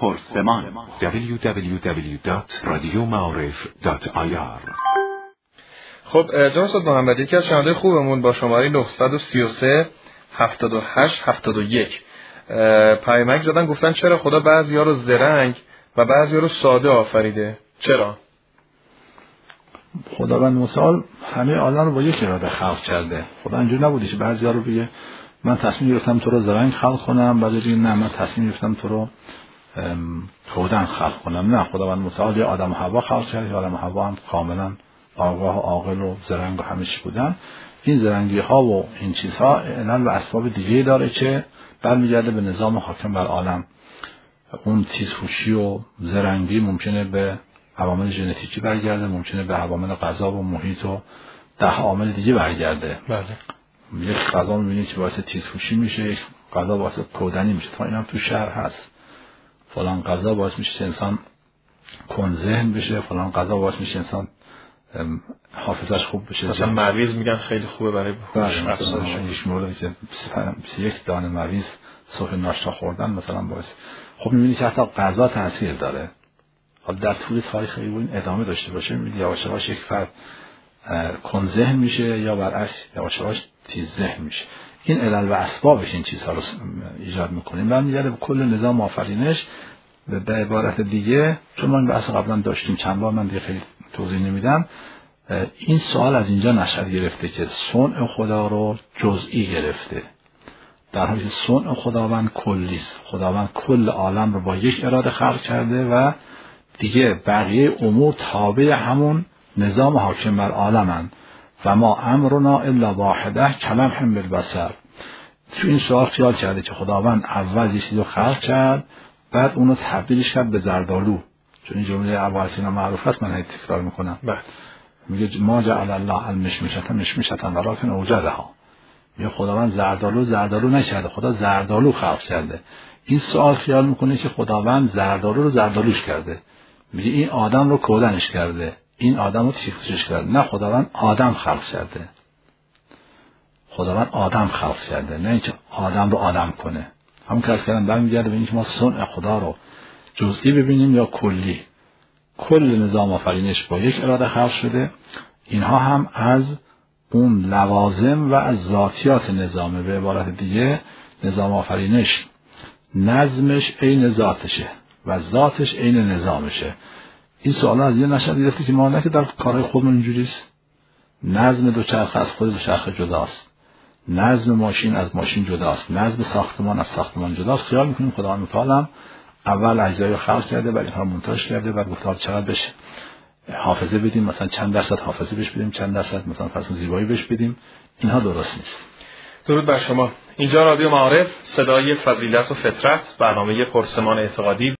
پرسمان www.radiomaarif.ir. خب جناب استاد محمدی، یکی از شنوندگان خوبمون با شماره 933 78 71 پیامک زدن، گفتن چرا خدا بعضیا رو زرنگ و بعضیا رو ساده آفریده؟ چرا؟ خداوند متعال همه عالم رو با یک اراده خلق کرده. خدا اینجوری نبوده که بعضیا رو بگه من تصمیم گرفتم تو رو زرنگ خلق کنم، بعد بگه نه من تصمیم گرفتم تو رو کودن خلق کنم. نه، خداوند متعال یه آدم و حوا خلق کرده. آدم و حوا هم کاملا آگاه و عاقل و زرنگ و همه چی بودن. این زرنگی ها و این چیزها علل و اسباب دیگه داره که برمیگرده به نظام حاکم بر عالم. اون تیزهوشی و زرنگی ممکنه به عوامل ژنتیکی برگرده، ممکنه به عوامل غذا و محیط و 10 عامل دیگه برگرده. بله. یک غذا می‌بینید که باعث تیزهوشی میشه، یک غذا باعث کودنی میشه. تا اینم تو شهر هست. فلان غذا باعث میشه انسان کن ذهن بشه، فلان غذا باعث میشه انسان حافظش خوب بشه. مثلا مویز میگن خیلی خوبه برای هوش افزایش. یک مورد که 21 دانه مویز صبح ناشتا خوردن مثلا باعث. خب می‌بینید که حتی غذا تاثیر داره. حالا در طول تاریخ این ادامه داشته باشه، می‌بینید یواش یواش یک فرد کن ذهن میشه یا برعکس یواش یواش تیز ذهن میشه. این علل و اسبابش این چیزها رو ایجاد میکنه. برمیگرده به کل نظام آفرینش. به عبارت دیگه، چون ما این بحث قبلا داشتیم چند بار، من دیگه خیلی توضیح نمیدم. این سوال از اینجا نشأت گرفته که صنع خدا رو جزئی گرفته، در حالی که صنع خداوند کلی است. خداوند کل عالم رو با یک اراده خلق کرده و دیگه بقیه امور تابع همون نظام حاکم بر عالمند. و ما امرنا الا واحده کلمح بالبصر. تو این سوال خیال کرده که خداوند اول یه چیزی رو خلق کرد، بعد اونو تبدیلش کرد به زردآلو. چون این جمله ابوالسینا معروف است، من تکرار میکنم. میگه ما جعل الله المشمشة مشمشة ولکن اوجدها. میگه خداوند زردآلو نکرده، خدا زردآلو خلق کرده. این سوال خیال میکنه که خداوند زردآلو رو زردآلوش کرده. میگه این آدم رو کودنش کرده، این آدم رو تیزهوشش کرده. نه، خداوند آدم خلق کرده. خداوند آدم خلق کرده، نه اینکه آدم رو آدم کنه. همون که از کردن برمیگرده به اینکه ما صنع خدا رو جزئی ببینیم یا کلی. کل نظام آفرینش با یک اراده خلق شده. اینها هم از اون لوازم و از ذاتیات نظامه. به عبارت دیگه نظام آفرینش نظمش عین ذاتشه و ذاتش عین نظامشه. این سوالا از یه نشأت گرفته که ما نه که در کارهای خودمون اینجوریست. نظم دوچرخه از خود دوچرخه جداست، نظم ماشین از ماشین جداست، نظم ساختمان از ساختمان جداست. خیال میکنیم خداوند متعال اول اجزایی رو خلق کرده و اینها رو مونتاژ کرده و گفته چقدر بشه حافظه بدیم، مثلا چند درصد حافظه بهش بدیم، چند درصد مثلا فرض زیبایی بهش بدیم. اینها درست نیست. درود بر شما. اینجا رادیو معارف، صدای فضیلت و فطرت، برنامه پرسمان اعتقادی.